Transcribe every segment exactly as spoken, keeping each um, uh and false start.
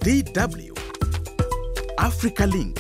D W Africa Link.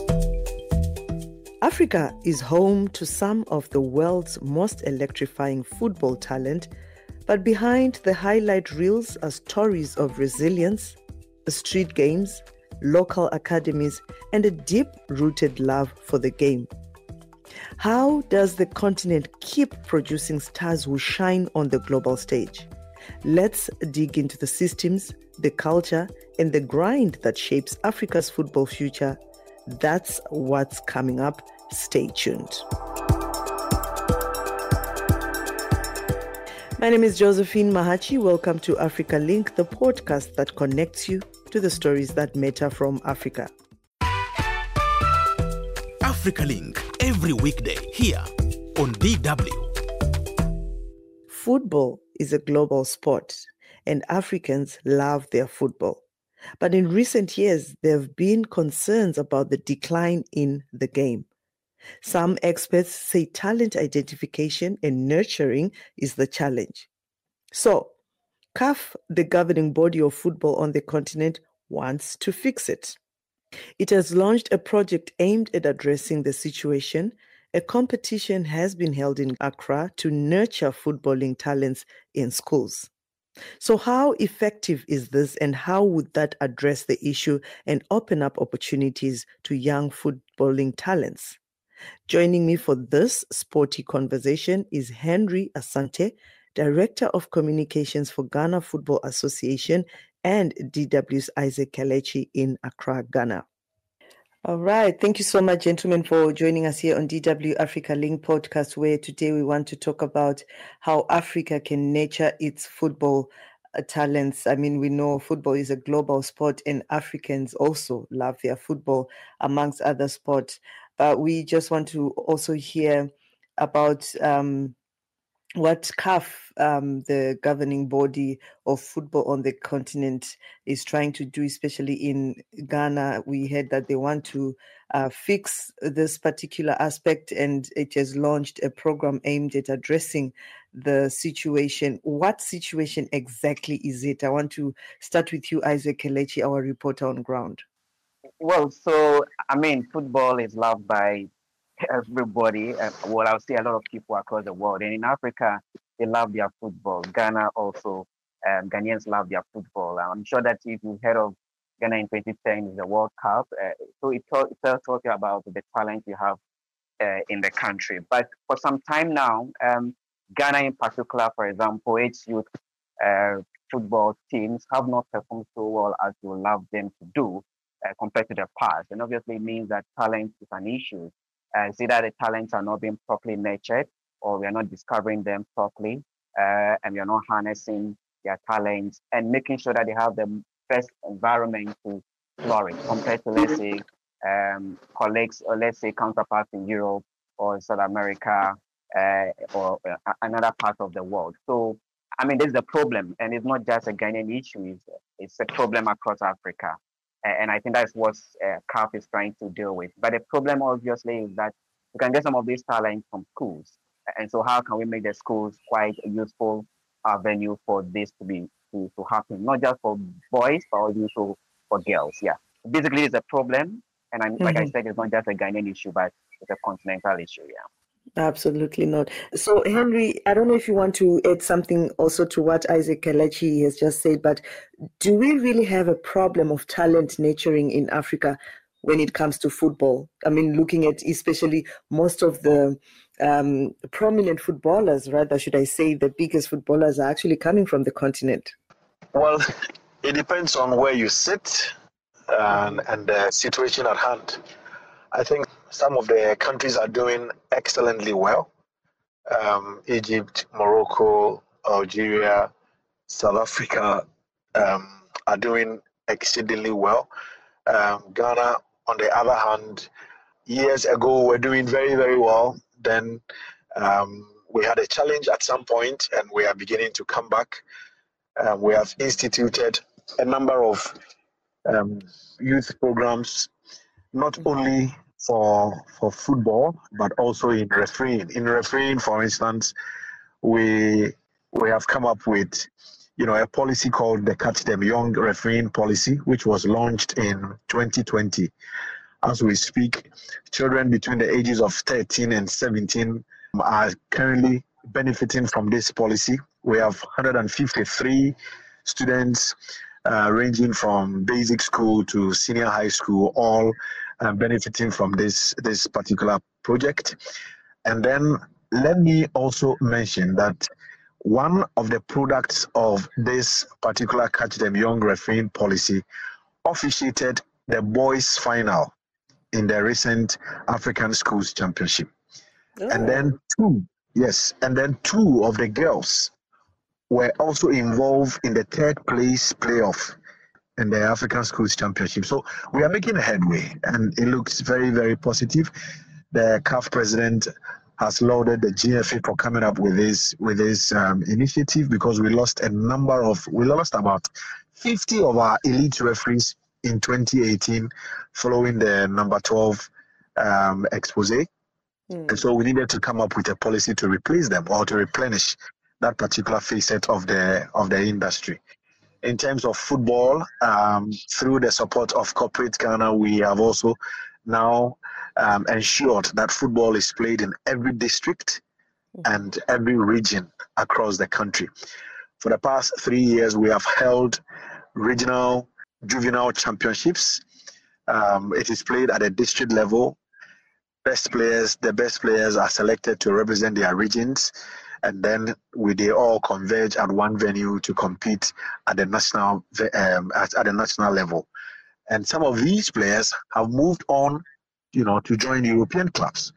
Africa is home to some of the world's most electrifying football talent, but behind the highlight reels are stories of resilience, street games, local academies, and a deep-rooted love for the game. How does the continent keep producing stars who shine on the global stage? Let's dig into the systems, the culture, and the grind that shapes Africa's football future. That's what's coming up. Stay tuned. My name is Josephine Mahachi. Welcome to Africa Link, the podcast that connects you to the stories that matter from Africa. Africa Link, every weekday here on D W. Football is a global sport, and Africans love their football. But in recent years, there have been concerns about the decline in the game. Some experts say talent identification and nurturing is the challenge. So, C A F, the governing body of football on the continent, wants to fix it. It has launched a project aimed at addressing the situation. A competition has been held in Accra to nurture footballing talents in schools. So how effective is this, and how would that address the issue and open up opportunities to young footballing talents? Joining me for this sporty conversation is Henry Asante, Director of Communications for Ghana Football Association, and D W's Isaac Kelechi in Accra, Ghana. All right. Thank you so much, gentlemen, for joining us here on D W Africa Link podcast, where today we want to talk about how Africa can nurture its football uh, talents. I mean, we know football is a global sport, and Africans also love their football amongst other sports. But we just want to also hear about um, what C A F, um, the governing body of football on the continent, is trying to do, especially in Ghana. We heard that they want to uh, fix this particular aspect, and it has launched a program aimed at addressing the situation. What situation exactly is it? I want to start with you, Isaac Kelechi, our reporter on ground. Well, so, I mean, football is loved by everybody. Uh, well, I'll say a lot of people across the world. And in Africa, they love their football. Ghana also, um, Ghanaians love their football. I'm sure that if you heard of Ghana in twenty ten, is the World Cup. Uh, so it talk, it's talking about the talent you have uh, in the country. But for some time now, um, Ghana in particular, for example, its youth uh, football teams have not performed so well as you would love them to do uh, compared to the past. And obviously it means that talent is an issue. Uh, see that the talents are not being properly nurtured, or we are not discovering them properly, uh, and we are not harnessing their talents and making sure that they have the best environment to flourish compared to, let's say, um, colleagues or let's say counterparts in Europe or South America uh, or uh, another part of the world. So, I mean, this is the problem, and it's not just a Ghanaian issue, it's, it's a problem across Africa. And I think that's what uh, C A F is trying to deal with. But the problem, obviously, is that we can get some of these talents from schools. And so how can we make the schools quite a useful avenue for this to be to, to happen? Not just for boys, but also for girls. Yeah. Basically, it's a problem. And I'm, mm-hmm. like I said, it's not just a Ghanaian issue, but it's a continental issue. Yeah. Absolutely not. So, Henry, I don't know if you want to add something also to what Isaac Kelechi has just said, but do we really have a problem of talent nurturing in Africa when it comes to football? I mean, looking at especially most of the um, prominent footballers, rather, should I say, the biggest footballers are actually coming from the continent. Well, it depends on where you sit and, and the situation at hand. I think some of the countries are doing excellently well. Um, Egypt, Morocco, Algeria, South Africa um, are doing exceedingly well. Um, Ghana, on the other hand, years ago were doing very, very well. Then um, we had a challenge at some point, and we are beginning to come back. Uh, we have instituted a number of um, youth programs, not only for for football, but also in refereeing. In refereeing, for instance, we we have come up with you know, a policy called the Catch Them Young Refereeing Policy, which was launched in twenty twenty. As we speak, children between the ages of thirteen and seventeen are currently benefiting from this policy. We have one hundred fifty-three students uh, ranging from basic school to senior high school, all uh, benefiting from this, this particular project. And then let me also mention that one of the products of this particular Catch Them Young refereeing policy officiated the boys' final in the recent African Schools Championship. Oh. And then two, yes, and then two of the girls were also involved in the third place playoff in the African Schools Championship. So we are making a headway, and it looks very, very positive. The C A F president has lauded the G F A for coming up with this with this um, initiative, because we lost a number of we lost about fifty of our elite referees in twenty eighteen following the number twelve um, expose. Mm. And so we needed to come up with a policy to replace them or to replenish that particular facet of the of the industry. In terms of football, um, through the support of Corporate Ghana, we have also now um, ensured that football is played in every district and every region across the country. For the past three years, we have held regional juvenile championships. Um, it is played at a district level. Best players, the best players are selected to represent their regions, and then we they all converge at one venue to compete at the national um, at, at the national level. And some of these players have moved on, you know, to join European clubs.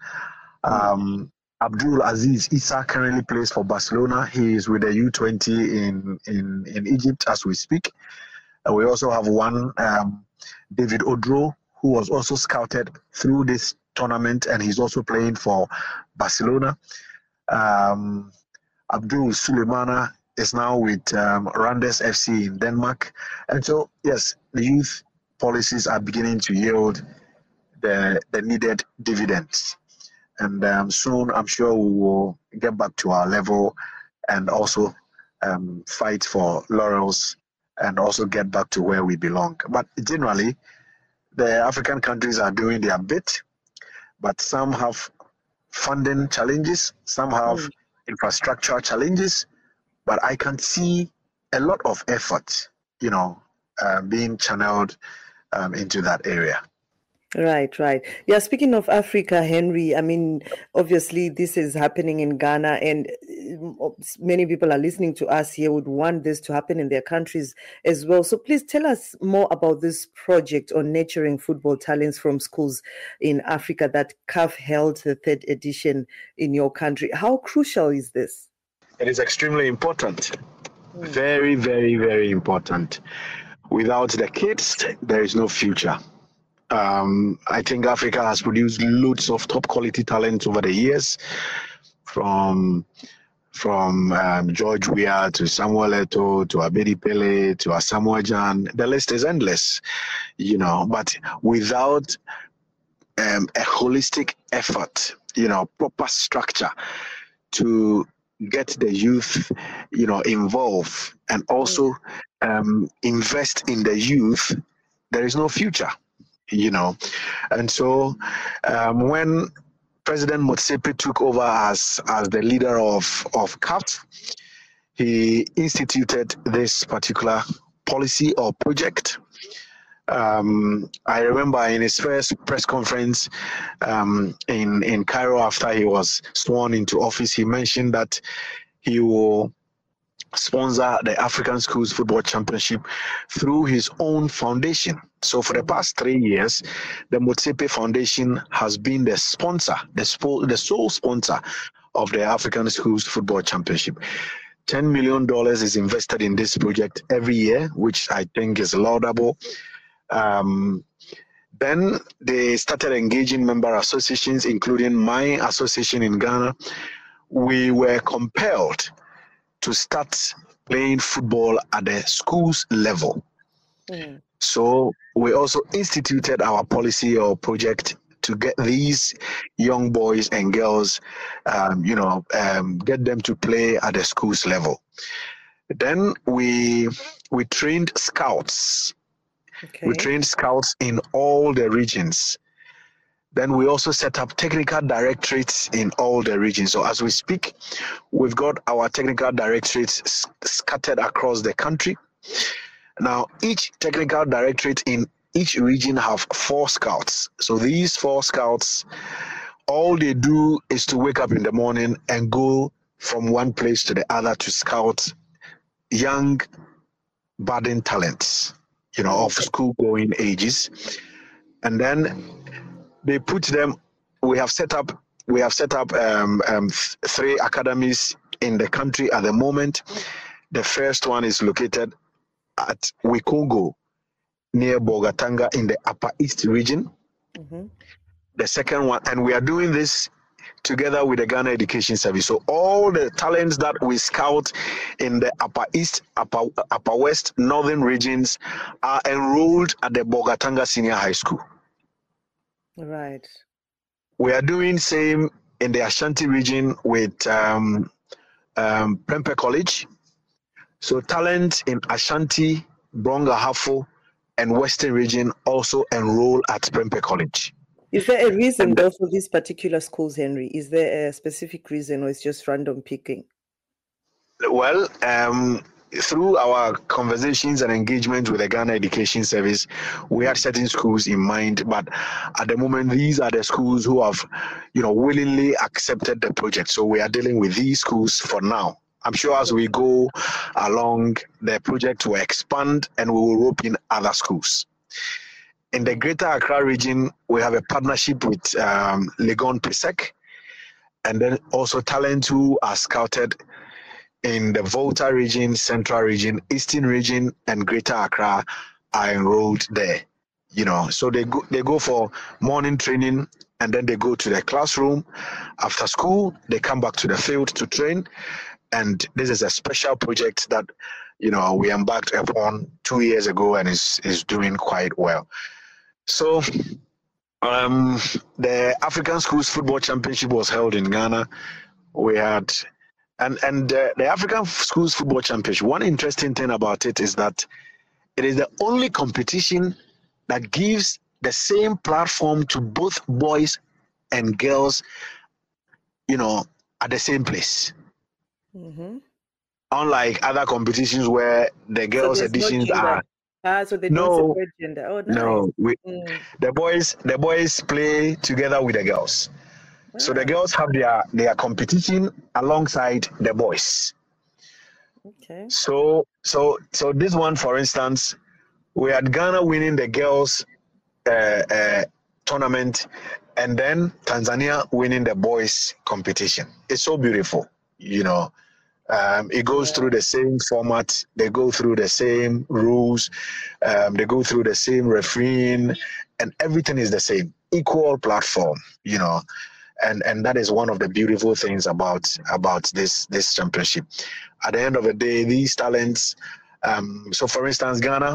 Um, Abdul Aziz Issa currently plays for Barcelona. He is with the U twenty in in in Egypt as we speak. And we also have one, um, David Odro, who was also scouted through this tournament, and he's also playing for Barcelona. Um, Abdul Suleimana is now with um, Randers F C in Denmark. And so, yes, the youth policies are beginning to yield the, the needed dividends. And um, soon, I'm sure we will get back to our level and also um, fight for laurels and also get back to where we belong. But generally, the African countries are doing their bit, but some have funding challenges, some have mm. infrastructure challenges, but I can see a lot of effort, you know, uh, being channeled um, into that area. Right, right. Yeah, speaking of Africa, Henry, I mean, obviously this is happening in Ghana, and many people are listening to us here would want this to happen in their countries as well. So please tell us more about this project on nurturing football talents from schools in Africa that C A F held the third edition in your country. How crucial is this? It is extremely important. Mm. Very, very, very important. Without the kids, there is no future. Um, I think Africa has produced loads of top quality talent over the years, from from um, George Weah to Samuel Eto'o to Abedi Pele to Asamoah Gyan. The list is endless, you know, but without um, a holistic effort, you know, proper structure to get the youth, you know, involved and also um, invest in the youth, there is no future. You know, and so um, when President Motsepe took over as as the leader of of C A F, he instituted this particular policy or project. Um, I remember in his first press conference um, in in Cairo after he was sworn into office, he mentioned that he will sponsor the African Schools Football Championship through his own foundation. So for the past three years, the Motsepe Foundation has been the sponsor, the, spo- the sole sponsor of the African Schools Football Championship. ten million dollars is invested in this project every year, which I think is laudable. Um, then they started engaging member associations, including my association in Ghana. We were compelled to start playing football at the schools level. Mm. So we also instituted our policy or project to get these young boys and girls, um, you know, um, get them to play at the schools level. Then we we trained scouts. Okay. We trained scouts in all the regions. Then we also set up technical directorates in all the regions. So as we speak, we've got our technical directorates s- scattered across the country. Now, each technical directorate in each region have four scouts. So these four scouts, all they do is to wake up in the morning and go from one place to the other to scout young budding talents, you know, of school going ages. And then they put them, we have set up, we have set up um, um, th- three academies in the country at the moment. The first one is located at Wikongo, near Bogatanga in the Upper East region. Mm-hmm. The second one, and we are doing this together with the Ghana Education Service. So all the talents that we scout in the Upper East, Upper, Upper West, Northern regions are enrolled at the Bogatanga Senior High School. Right. We are doing same in the Ashanti region with um, um, Prempeh College. So talent in Ashanti, Bronga Hafo, and Western region also enroll at Prempeh College. Is there a reason And though for these particular schools, Henry? Is there a specific reason, or it's just random picking? Well, um, through our conversations and engagement with the Ghana Education Service, we had certain schools in mind, but at the moment, these are the schools who have, you know, willingly accepted the project. So we are dealing with these schools for now. I'm sure as we go along, the project will expand and we will open other schools. In the Greater Accra region, we have a partnership with um, Legon Pesek, and then also talents who are scouted in the Volta region, Central region, Eastern region, and Greater Accra are enrolled there. You know, so they go they go for morning training, and then they go to the classroom. After school, they come back to the field to train. And this is a special project that, you know, we embarked upon two years ago and is is doing quite well. So um, the African Schools Football Championship was held in Ghana. We had And and uh, the African Schools Football Championship, one interesting thing about it is that it is the only competition that gives the same platform to both boys and girls, you know, at the same place. Mm-hmm. Unlike other competitions where the So girls' there's no editions gender. are Ah, so they don't no, separate gender. Oh, nice. no. We, Mm. the boys, the boys play together with the girls. So the Ah, girls have their their competition alongside the boys. okay. So so so this one, for instance, we had Ghana winning the girls uh, uh, tournament, and then Tanzania winning the boys competition. It's so beautiful, you know. Um, it goes Yeah. through the same format. They go through the same rules. Um, they go through the same refereeing, and everything is the same. Equal platform, you know. And and that is one of the beautiful things about about this this championship. At the end of the day, these talents. Um, so, for instance, Ghana,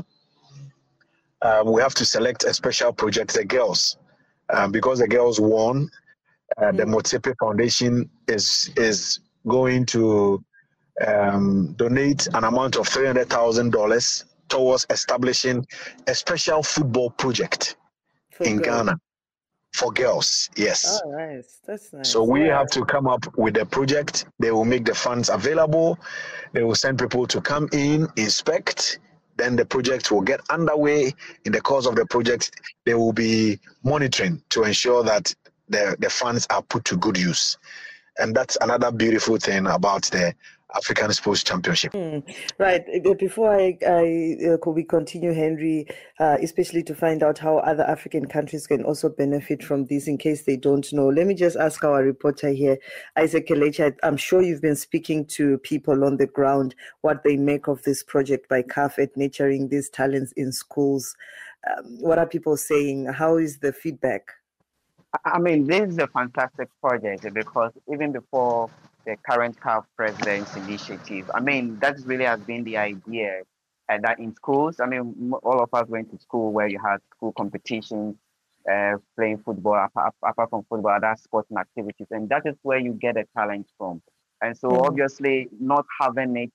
um, we have to select a special project, the girls, um, because the girls won. Uh, the Motsepe Foundation is is going to um, donate an amount of three hundred thousand dollars towards establishing a special football project For in girls. Ghana for girls. Yes. Oh, nice. That's nice. So we Yeah. have to come up with a project. They will make the funds available. They will send people to come in, inspect. Then the project will get underway. In the course of the project, they will be monitoring to ensure that the, the funds are put to good use. And that's another beautiful thing about the African Sports Championship. Mm, right. Uh, Before I, I uh, could we continue, Henry, uh, especially to find out how other African countries can also benefit from this in case they don't know. Let me just ask our reporter here, Isaac Kelechi. I'm sure you've been speaking to people on the ground, what they make of this project by C A F at nurturing these talents in schools. Um, what are people saying? How is the feedback? I mean, this is a fantastic project because even before the current C A F president's initiative, I mean, that really has been the idea. And that in schools, I mean, all of us went to school where you had school competitions, uh, playing football, apart, apart from football, other sporting activities. And that is where you get a talent from. And so Mm. obviously not having it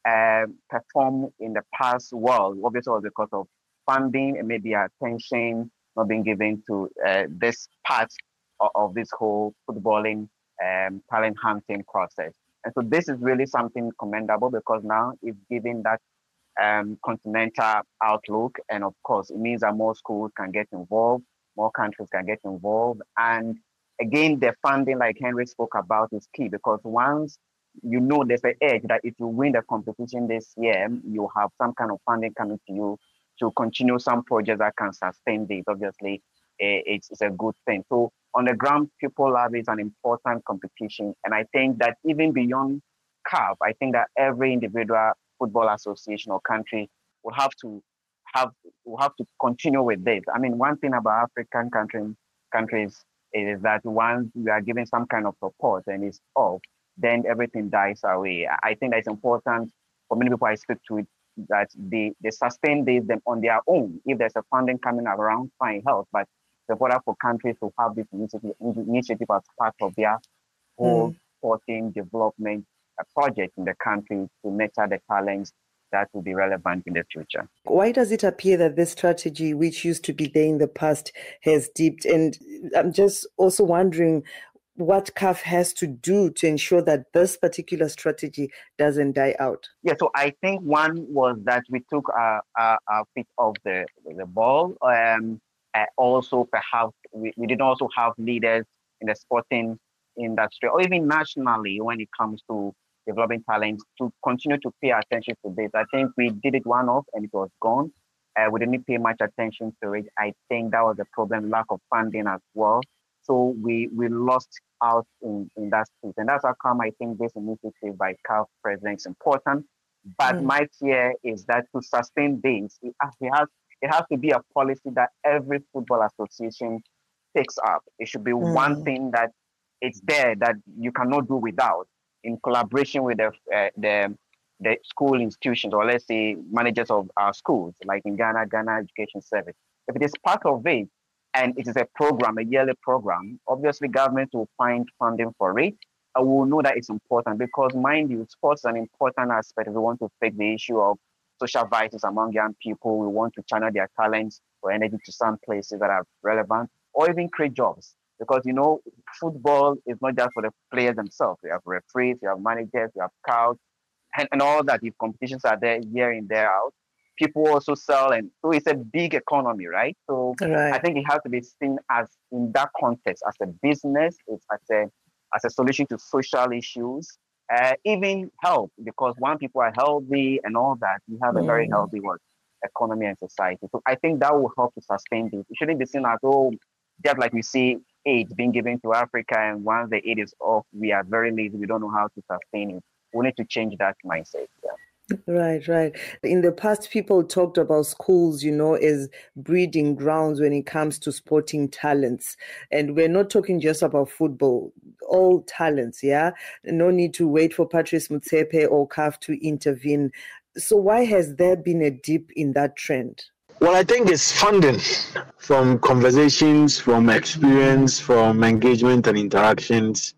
uh, performed in the past well, obviously was because of funding and maybe attention not being given to uh, this part of, of this whole footballing um, talent hunting process. And so this is really something commendable because now it's giving that um, continental outlook. And of course, it means that more schools can get involved, more countries can get involved. And again, the funding, like Henry spoke about, is key because once you know there's an edge that if you win the competition this year, you have some kind of funding coming to you to continue some projects that can sustain this. Obviously, it's, it's a good thing. So on the ground, people love is an important competition. And I think that even beyond C A F, I think that every individual football association or country will have to have will have to continue with this. I mean, one thing about African country, countries is that once we are giving some kind of support and it's off, then everything dies away. I think that's important for many people I speak to it, that they, they sustain this them on their own. If there's a funding coming around, fine, help. But it's important for countries to have this initiative, initiative as part of their whole mm. sporting development project in the country to nurture the talents that will be relevant in the future. Why does it appear that this strategy, which used to be there in the past, has dipped? And I'm just also wondering what C A F has to do to ensure that this particular strategy doesn't die out. Yeah, so I think one was that we took our, our, our feet off the, the ball. Um, uh, also, perhaps we, we didn't also have leaders in the sporting industry or even nationally when it comes to developing talents to continue to pay attention to this. I think we did it one-off and it was gone. Uh, we didn't pay much attention to it. I think that was the problem, lack of funding as well. So we we lost out in, in that space. And that's how come I think this initiative by C A F president is important. But mm. my fear is that to sustain this, it, it, has, it has to be a policy that every football association takes up. It should be mm. one thing that it's there that you cannot do without, in collaboration with the, uh, the the school institutions, or let's say managers of our schools, like in Ghana, Ghana Education Service. If it is part of it, and it is a program, a yearly program, obviously government will find funding for it. And we'll know that it's important because, mind you, sports is an important aspect. We want to fix the issue of social vices among young people. We want to channel their talents or energy to some places that are relevant, or even create jobs. Because, you know, football is not just for the players themselves. We have referees, we have managers, we have scouts, and, and all that. If competitions are there year in, there out, people also sell. And so it's a big economy, right? So right. I think it has to be seen as, in that context, as a business, it's as a, as a solution to social issues, uh, even health, because when people are healthy and all that, we have a mm. very healthy work, economy and society. So I think that will help to sustain this. It shouldn't be seen as, oh, just like we see aid being given to Africa, and once the aid is off, we are very lazy. We don't know how to sustain it. We need to change that mindset. Yeah. Right, right. In the past, people talked about schools, you know, as breeding grounds when it comes to sporting talents. And we're not talking just about football, all talents, yeah? No need to wait for Patrice Motsepe or C A F to intervene. So why has there been a dip in that trend? Well, I think it's funding from conversations, from experience, from engagement and interactions.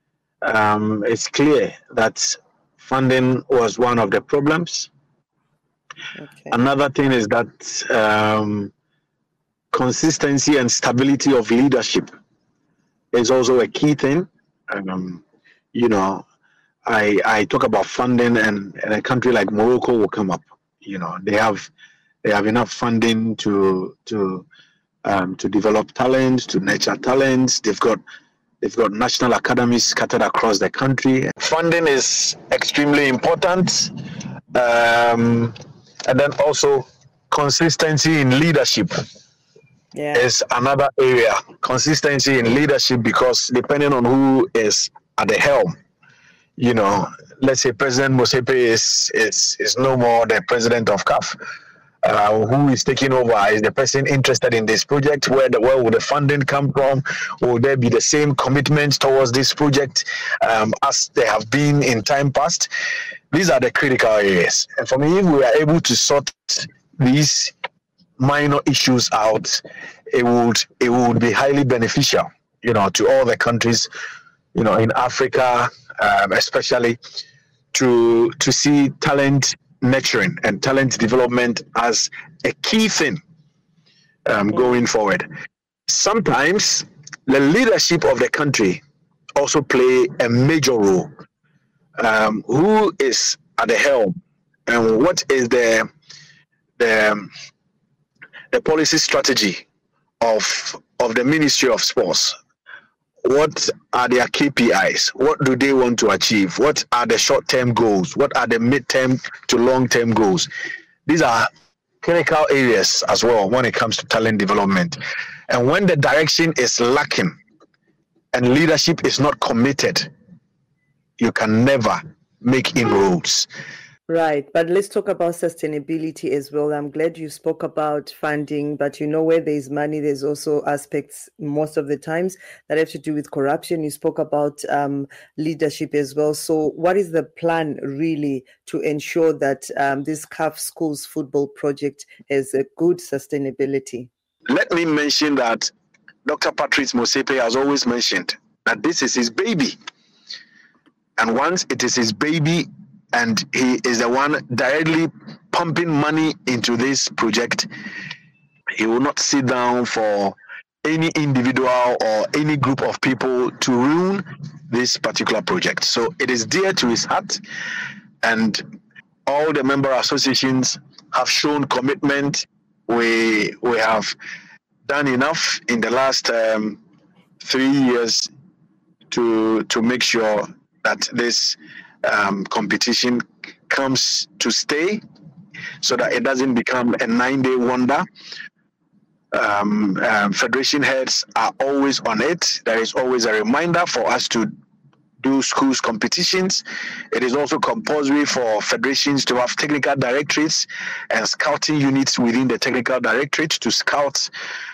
Um, it's clear that funding was one of the problems. Okay. Another thing is that um, consistency and stability of leadership is also a key thing. Um, you know, I I talk about funding, and, and a country like Morocco will come up. You know, they have they have enough funding to to um, to develop talents, to nurture talents. They've got They've got national academies scattered across the country. Funding is extremely important. Um, and then also consistency in leadership yeah. is another area. Consistency in leadership, because depending on who is at the helm, you know, let's say President Motsepe is, is, is no more the president of C A F. Uh, who is taking over? Is the person interested in this project? Where the where will the funding come from? Will there be the same commitment towards this project um, as there have been in time past? These are the critical areas. And for me, if we are able to sort these minor issues out, it would it would be highly beneficial, you know, to all the countries, you know, in Africa, um, especially to to see talent nurturing and talent development as a key thing um, going forward. Sometimes the leadership of the country also play a major role. Um, who is at the helm, and what is the the the policy strategy of of the Ministry of Sports? What are their K P Is? What do they want to achieve? What are the short-term goals? What are the mid-term to long-term goals? These are critical areas as well when it comes to talent development. And when the direction is lacking and leadership is not committed, you can never make inroads. Right, but let's talk about sustainability as well. I'm glad you spoke about funding, but you know, where there's money, there's also aspects most of the times that have to do with corruption. You spoke about um, leadership as well. So what is the plan really to ensure that um, this C A F Schools football project has a good sustainability? Let me mention that Doctor Patrice Motsepe has always mentioned that this is his baby. And once it is his baby, and he is the one directly pumping money into this project, he will not sit down for any individual or any group of people to ruin this particular project. So it is dear to his heart, and all the member associations have shown commitment. We we have done enough in the last um, three years to to make sure that this Um, competition comes to stay, so that it doesn't become a nine-day wonder. Um, um, federation heads are always on it. There is always a reminder for us to do schools competitions. It is also compulsory for federations to have technical directorates and scouting units within the technical directorate to scout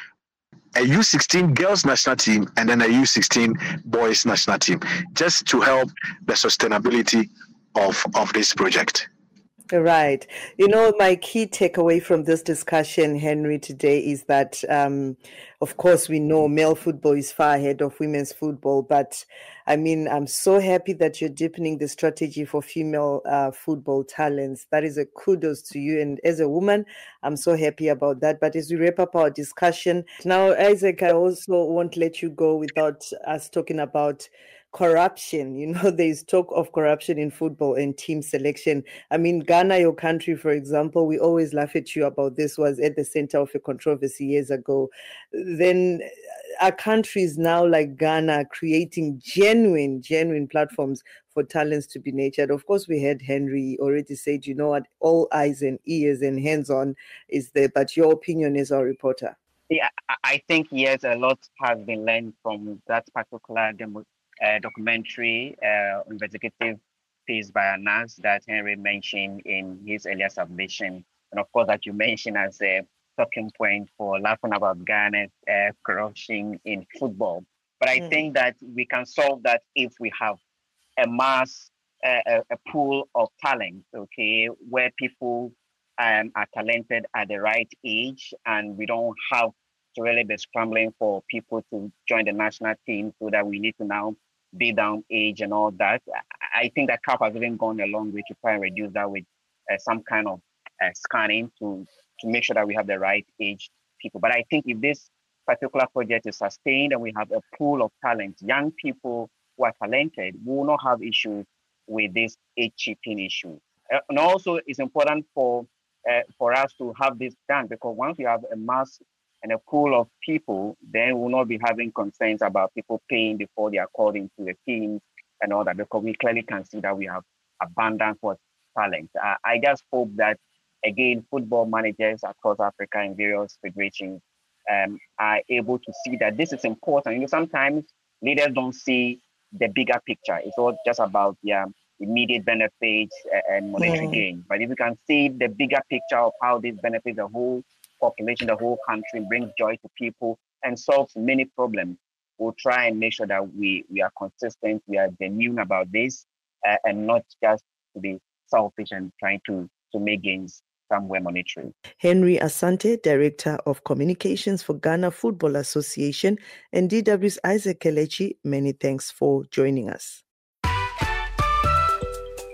a U sixteen girls national team and then a U sixteen boys national team, just to help the sustainability of, of this project. Right. You know, my key takeaway from this discussion, Henry, today is that, um, of course, we know male football is far ahead of women's football. But, I mean, I'm so happy that you're deepening the strategy for female uh, football talents. That is a kudos to you. And as a woman, I'm so happy about that. But as we wrap up our discussion, now, Isaac, I also won't let you go without us talking about corruption. You know, there's talk of corruption in football and team selection. I mean, Ghana, your country, for example, we always laugh at you about this, was at the center of a controversy years ago. Then are countries now like Ghana creating genuine, genuine platforms for talents to be nurtured? Of course, we had Henry already said, you know what, all eyes and ears and hands-on is there. But your opinion as our reporter. Yeah, I think, yes, a lot has been learned from that particular demo. Uh, documentary uh, investigative piece by Anas that Henry mentioned in his earlier submission, and of course that you mentioned as a talking point for laughing about Ghana's uh, corruption in football. But I mm. think that we can solve that if we have a mass, uh, a, a pool of talent, okay, where people um, are talented at the right age, and we don't have to really be scrambling for people to join the national team, so that we need to now be down age and all that. I think that C A F has even gone a long way to try and reduce that with uh, some kind of uh, scanning to, to make sure that we have the right age people. But I think if this particular project is sustained and we have a pool of talent, young people who are talented, we will not have issues with this age chipping issue. Uh, and also it's important for uh, for us to have this done, because once we have a mass and a pool of people, then we'll not be having concerns about people paying before they are called into the teams and all that, because we clearly can see that we have abundance for talent. Uh, I just hope that, again, football managers across Africa in various federations um, are able to see that this is important. You know, sometimes leaders don't see the bigger picture. It's all just about their immediate benefits and monetary mm. gain. But if you can see the bigger picture of how this benefits the whole population, the whole country, brings joy to people and solves many problems, we'll try and make sure that we, we are consistent, we are genuine about this, uh, and not just to be selfish and trying to, to make gains somewhere monetary. Henry Asante, Director of Communications for Ghana Football Association, and D W's Isaac Kelechi, many thanks for joining us.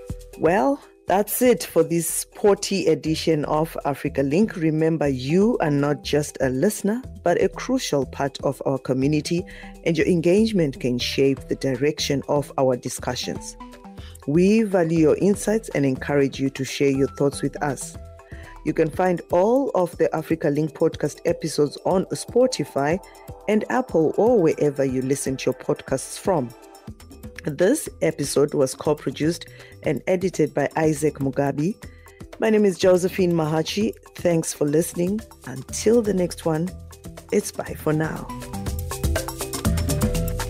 Well, that's it for this sporty edition of Africa Link. Remember, you are not just a listener, but a crucial part of our community, and your engagement can shape the direction of our discussions. We value your insights and encourage you to share your thoughts with us. You can find all of the Africa Link podcast episodes on Spotify and Apple or wherever you listen to your podcasts from. This episode was co-produced and edited by Isaac Mugabi. My name is Josephine Mahachi. Thanks for listening. Until the next one, it's bye for now.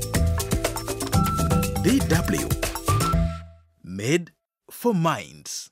D W. Made for Minds.